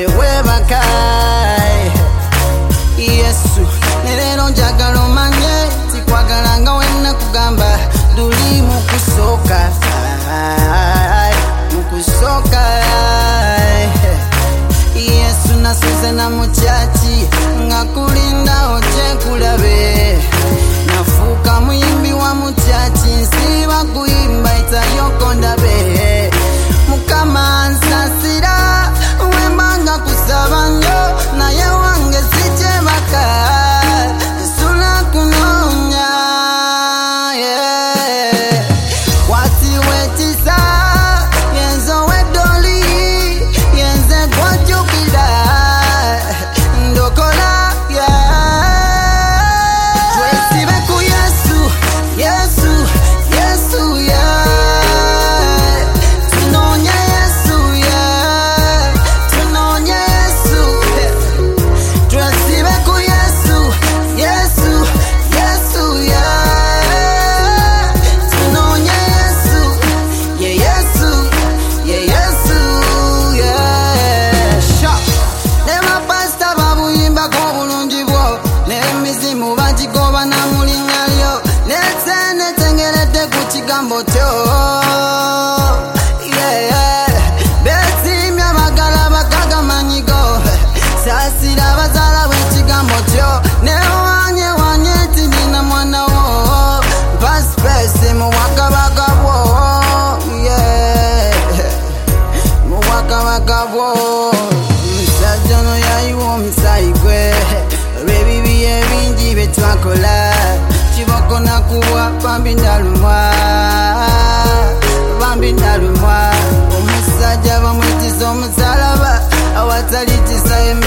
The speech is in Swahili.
webakai Yesu nerero njagala omanye tikwagalanga wena kugamba duli mukusoka Yesu nasuze na muchachi ngakulinda oche kulabe nafuka muyimbi wa muchachi nsiba kuimba itayokonda be mukama nsasira wembanga kusaba nyo naye wange sichebaka sula kunonya wati wetisa yenzo wedoli yenze kwajukida ndokola twesibe ku Yesu Yesu Yesu tunonya Yesu tunonya Yesu twesibe ku Yesu Yesu Yesu tunonya Yesu Yesu Yesu sha nema pasta babuyimba ko bulungi bwo n'emizimu bagigoba na mulingalyo netsene tengerete ku kigambo kyo besimya bagala bakagamanyigo sasira bazala bw'ekigambo kyo newanye wanye tindina mwana wo paspesi muwakabaga bwo muwakabaga bwo omusajja ono yayiwa omusayi gwe olw'ebibi ebingi betwakola kiboko nakuwa bambi nalumwa omusajja bamwetiza omusalaba awatali kisa